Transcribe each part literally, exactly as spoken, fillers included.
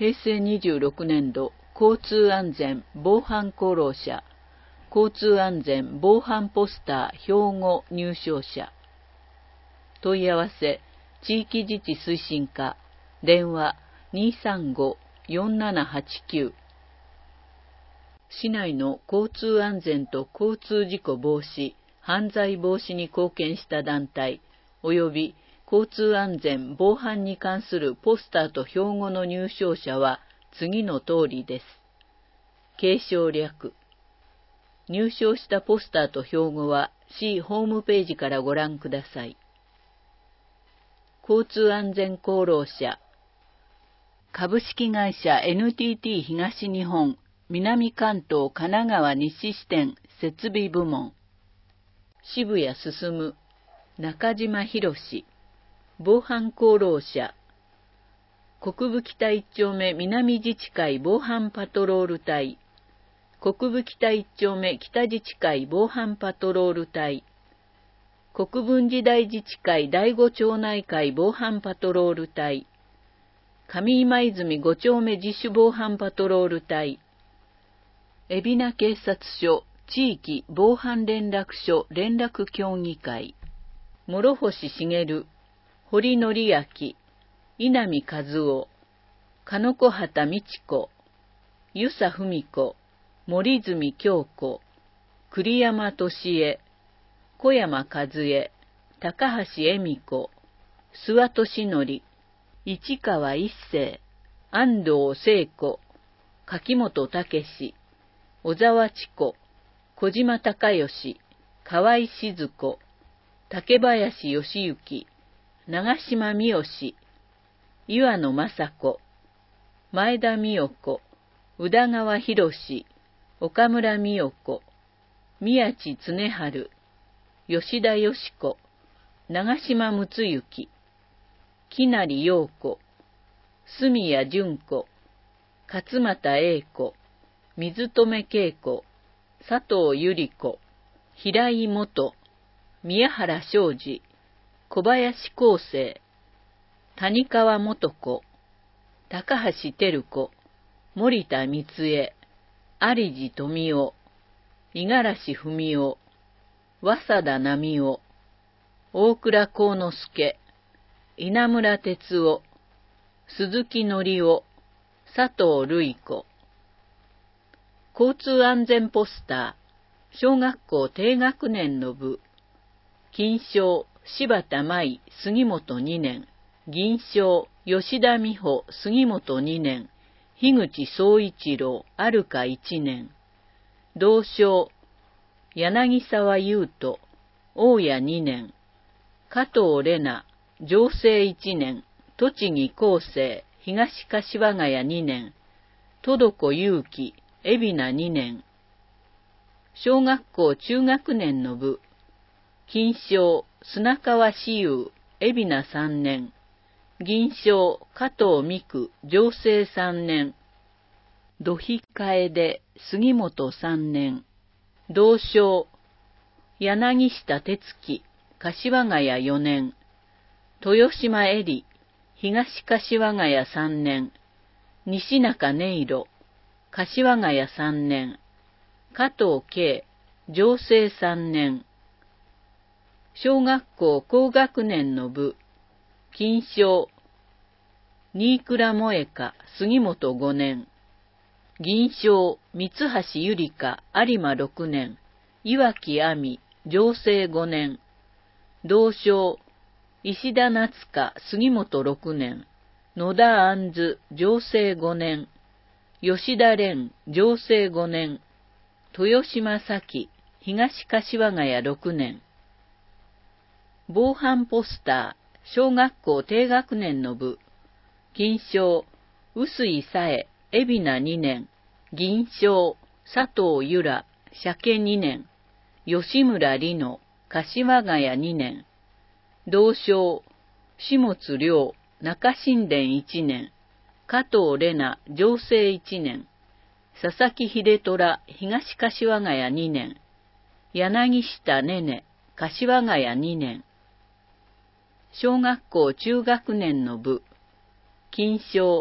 平成にじゅうろくねん度交通安全防犯功労者、交通安全防犯ポスター標語入賞者。問い合わせ、地域自治推進課、電話 にーさんごーよんななはちきゅう。市内の交通安全と交通事故防止、犯罪防止に貢献した団体、及び交通安全防犯に関するポスターと標語の入賞者は次の通りです。継承略。入賞したポスターと標語は市ホームページからご覧ください。交通安全功労者、株式会社 エヌティーティー 東日本南関東神奈川西支店設備部門、渋谷進、中島博史、防犯功労者、国分北一丁目南自治会防犯パトロール隊、国分北一丁目北自治会防犯パトロール隊、国分寺大自治会第五町内会防犯パトロール隊、上今泉五丁目自主防犯パトロール隊、海老名警察署地域防犯連絡所連絡協議会、諸星茂、堀則明、稲見和夫、鹿子畑美智子、遊佐文子、森住京子、栗山俊恵、小山和恵、高橋恵美子、諏訪俊則、市川一生、安藤聖子、柿本武史、小沢千子、小島隆義、河合静子、竹林義行、長島美代、岩野雅子、前田美代子、宇田川博士、岡村美代子、宮地恒春、吉田よし子、長島睦之、木成陽子、住谷淳子、勝俣英子、水留恵子、佐藤由里子、平井元、宮原昌司、小林康生、谷川元子、高橋照子、森田光恵、有地富夫、五十嵐文夫、和佐田波夫、大倉幸之助、稲村哲夫、鈴木則夫、佐藤瑠衣子。交通安全ポスター、小学校低学年の部、金賞、柴田舞、杉本にねん、銀賞、吉田美穂、杉本にねん、樋口総一郎、あるかいちねん、銅賞、柳沢優斗、大谷にねん、加藤玲奈、情勢いちねん、栃木厚生、東柏ヶ谷にねん、戸子祐樹、海老名にねん。小学校中学年の部、金賞、砂川志友、海老名さんねん、銀賞、加藤美久、情勢さんねん、土肥楓、杉本さんねん、銅賞、柳下哲樹、柏ヶ谷よねん、豊島絵里、東柏ヶ谷さんねん、西中音色、柏ヶ谷さんねん、加藤圭、情勢さんねん。小学校高学年の部、金賞、新倉萌香、杉本ごねん、銀賞、三橋ゆりか、有馬ろくねん、岩木亜美、情勢ごねん、銅賞、石田夏香、杉本ろくねん、野田杏珠、情勢ごねん、吉田蓮、情勢ごねん、豊島咲、東柏ヶ谷ろくねん。防犯ポスター、小学校低学年の部、金賞、臼井紗恵、海老名にねん、銀賞、佐藤由良、鮭にねん、吉村里乃、柏ヶ谷にねん、銅賞、下津亮、中新田いちねん、加藤玲奈、情勢いちねん、佐々木秀虎、東柏ヶ谷にねん、柳下ねね、柏ヶ谷にねん。小学校中学年の部、金賞、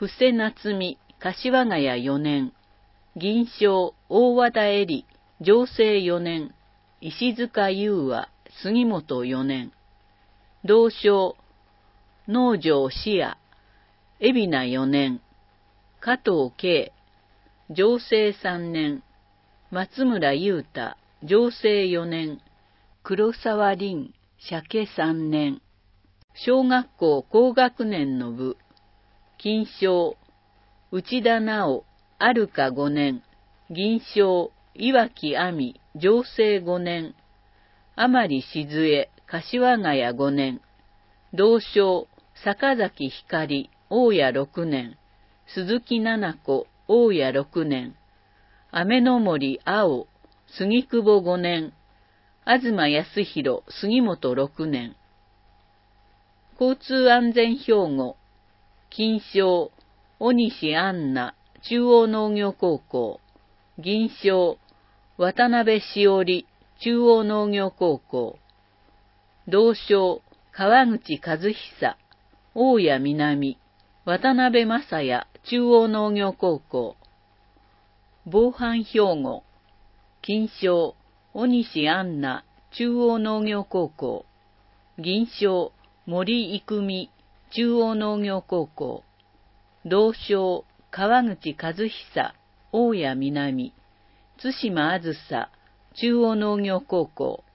布施夏美、柏ヶ谷よねん。銀賞、大和田恵里、情勢よねん。石塚優和、杉本よねん。同賞、農場志也、海老名よねん。加藤慶、情勢さんねん。松村優太、情勢よねん。黒沢凛、鮭さんねん。小学校高学年の部、金賞、内田直、あるかごねん。銀賞、岩木亜美、情勢ごねん。甘利静江、柏ヶ谷ごねん。同賞、坂崎光、大谷ろくねん。鈴木奈々子、大谷ろくねん。雨の森青、杉久保ごねん。東康弘、杉本ろくねん。交通安全標語、金賞、小西杏奈、中央農業高校。銀賞、渡辺しおり、中央農業高校。同賞、川口和久、大谷南、渡辺正也、中央農業高校。防犯標語、金賞、小西杏奈、中央農業高校。銀賞、森郁美、中央農業高校。同賞、川口和久、大谷南、津島あずさ、中央農業高校。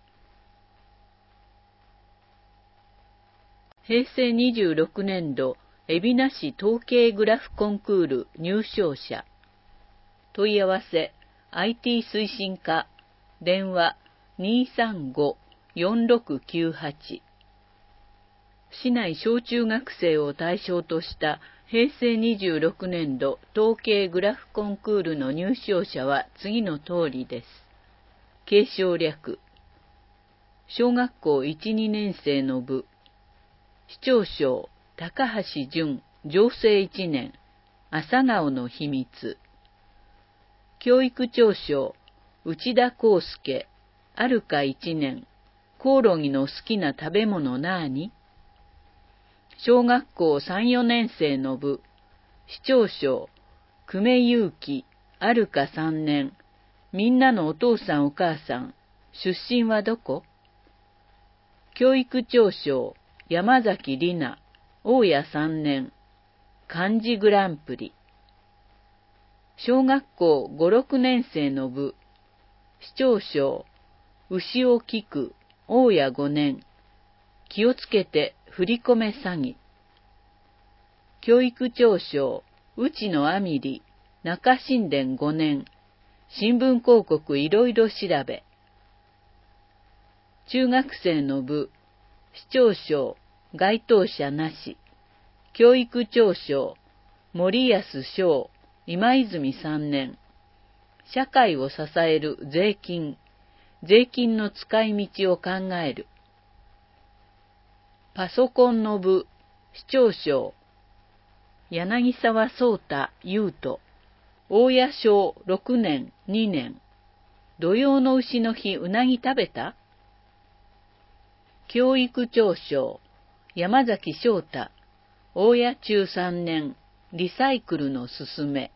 へいせいにじゅうろくねんど、海老名市統計グラフコンクール入賞者。問い合わせ、アイティー 推進課、電話 にーさんご よんろくきゅうはち。市内小中学生を対象としたへいせいにじゅうろくねんど統計グラフコンクールの入賞者は次の通りです。継承略。小学校いち、にねんせいの部。市長賞、高橋淳、情勢いちねん、朝顔の秘密。教育長賞、内田康介、あるかいちねん、コオロギの好きな食べ物なーに？小学校さん、よねんせいの部。市長賞、久米祐希、あるかさんねん、みんなのお父さんお母さん、出身はどこ？教育長賞、山崎里奈、大谷さんねん、漢字グランプリ。小学校ご、ろくねんせいの部。市長賞、牛尾聞く、大谷ごねん、気をつけて振り込め詐欺。教育長賞、内野あみり、中新田ごねん、新聞広告いろいろ調べ。中学生の部。市長賞、該当者なし。教育長賞、森安翔、今泉さんねん。社会を支える税金。税金の使い道を考える。パソコンの部。市長賞、柳沢聡太優斗。大谷賞ろくねん、にねん。土用の丑の日うなぎ食べた？教育長賞、山崎翔太、大谷中さんねん、リサイクルのすすめ。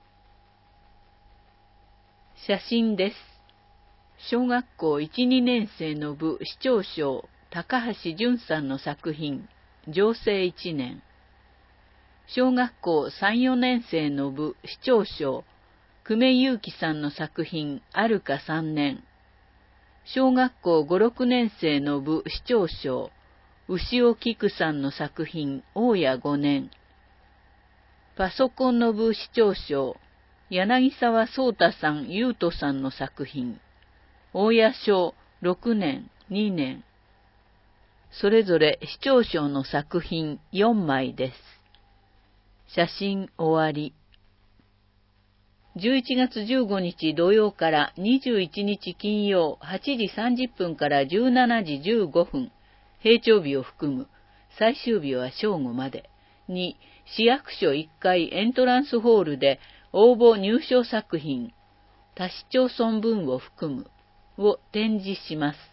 写真です。小学校いち、にねんせいの部市長賞、高橋淳さんの作品、情勢いちねん。小学校さん、よねんせいの部市長賞、久米祐希さんの作品、あるかさんねん。小学校ご、ろくねんせいの部市長賞、牛尾菊さんの作品、大谷ごねん。パソコンの部市長賞、柳沢聡太さん、優斗さんの作品、大谷賞ろくねん、にねん。それぞれ市長賞の作品よんまいです。写真終わり。じゅういちがつじゅうごにち土曜からにじゅういちにち金曜はちじさんじゅっぷんからじゅうしちじじゅうごふん、閉庁日を含む、最終日は正午までに市役所いっかいエントランスホールで応募入賞作品、他市町村分を含むを展示します。